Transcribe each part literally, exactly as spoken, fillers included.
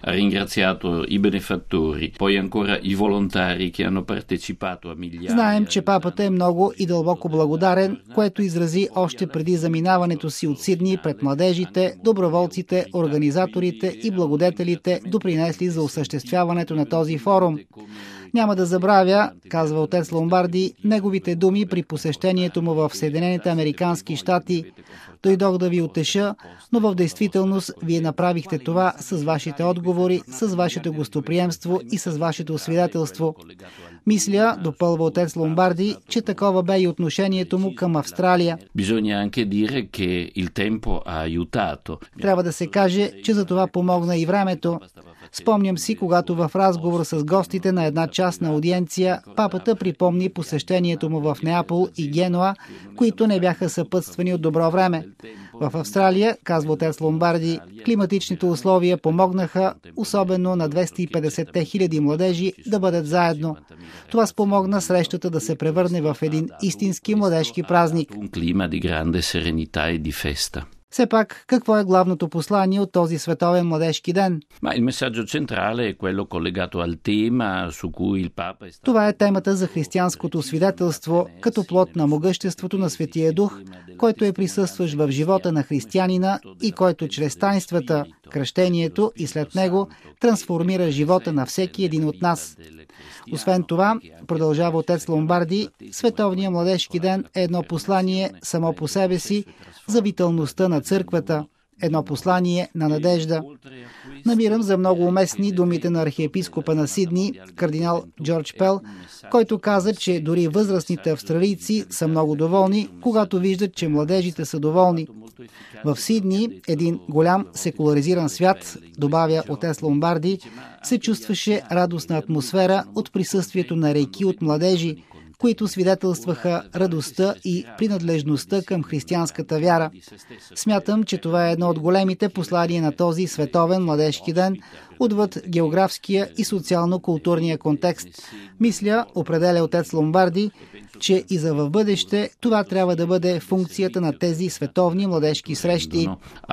Ha ringraziato i benefattori, poi ancora i volontari che hanno partecipato a migliaia. Знаем, че папата е много и дълбоко благодарен, което изрази още преди заминаването си от Сидни пред младежите, доброволците, организаторите и благодетелите, допринесли за осъществяването на този форум. Няма да забравя, казва отец Ломбарди, неговите думи при посещението му в Съединените американски щати. Дойдох да ви утеша, но в действителност вие направихте това с вашите отговори, с вашето гостоприемство и с вашето свидетелство. Мисля, допълва отец Ломбарди, че такова бе и отношението му към Австралия. Трябва да се каже, че за това помогна и времето. Спомням си, когато в разговор с гостите на една частна аудиенция, папата припомни посещението му в Неапол и Генуа, които не бяха съпътствани от добро време. В Австралия, казва отец Ломбарди, климатичните условия помогнаха, особено на двеста и петдесет хиляди младежи, да бъдат заедно. Това спомогна срещата да се превърне в един истински младежки празник. Все пак, какво е главното послание от този световен младежки ден? Това е темата за християнското свидетелство, като плод на могъществото на Светия Дух, който е присъстващ в живота на християнина и който чрез таинствата, кръщението и след него трансформира живота на всеки един от нас. Освен това, продължава отец Ломбарди, Световният младежки ден е едно послание само по себе си за виталността на църквата, едно послание на надежда. Намирам за много уместни думите на архиепископа на Сидни, кардинал Джордж Пел, който каза, че дори възрастните австралийци са много доволни, когато виждат, че младежите са доволни. В Сидни, един голям секуларизиран свят, добавя отец Ломбарди, се чувстваше радостна атмосфера от присъствието на рейки от младежи, които свидетелстваха радостта и принадлежността към християнската вяра. Смятам, че това е едно от големите послания на този световен младежки ден, отвъд географския и социално-културния контекст. Мисля, определя отец Ломбарди, че и за в бъдеще това трябва да бъде функцията на тези световни младежки срещи.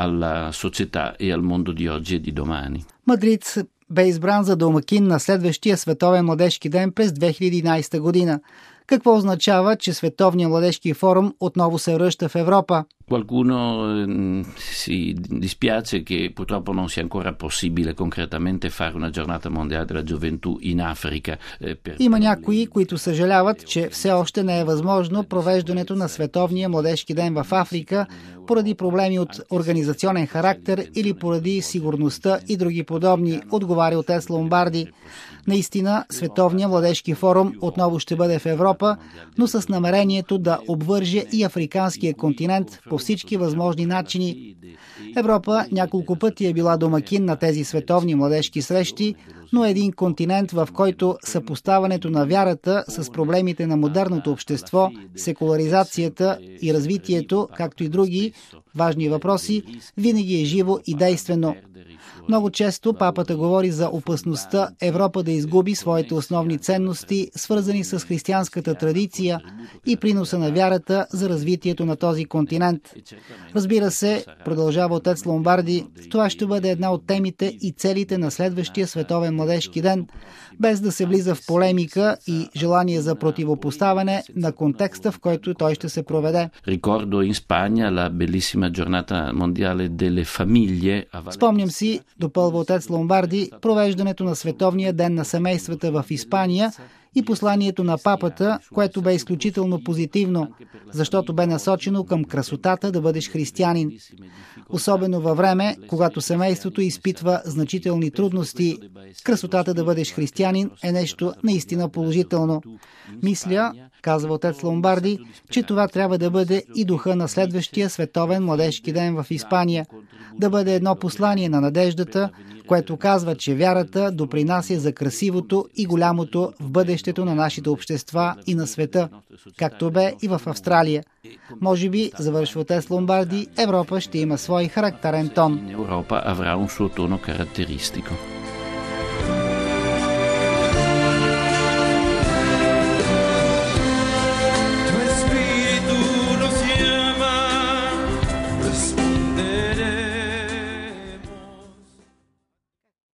Мадрид бе избран за домакин на следващия световен младежки ден през две хиляди и единадесета година. Какво означава, че Световният младежки форум отново се връща в Европа? Qualcuno si dispiace che purtroppo non sia ancora possibile concretamente fare una giornata mondiale della gioventù in Africa. Има някои, които съжаляват, че все още не е възможно провеждането на Световния младежки ден в Африка поради проблеми от организационен характер или поради сигурността и други подобни, отговаря отец Ломбарди. Наистина, Световният младежки форум отново ще бъде в Европа, но с намерението да обвърже и африканския континент по всички възможни начини. Европа няколко пъти е била домакин на тези световни младежки срещи, но е един континент, в който съпоставането на вярата с проблемите на модерното общество, секуларизацията и развитието, както и други важни въпроси, винаги е живо и действено. Много често папата говори за опасността Европа да изгуби своите основни ценности, свързани с християнската традиция и приноса на вярата за развитието на този континент. Разбира се, продължава отец Ломбарди, това ще бъде една от темите и целите на следващия световен младежки ден, без да се влиза в полемика и желание за противопоставяне на контекста, в който той ще се проведе. Спомням си, допълва отец Ломбарди, провеждането на Световния ден на семействата в Испания и посланието на папата, което бе изключително позитивно, защото бе насочено към красотата да бъдеш християнин. Особено във време, когато семейството изпитва значителни трудности, красотата да бъдеш християнин е нещо наистина положително. Мисля, казва отец Ломбарди, че това трябва да бъде и духа на следващия световен младежки ден в Испания. Да бъде едно послание на надеждата, което казва, че вярата допринася за красивото и голямото в бъдещето на нашите общества и на света, както бе и в Австралия. Може би, завършва отец Ломбарди, Европа ще има свой характерен тон. Европа avrà un suo tono caratteristico.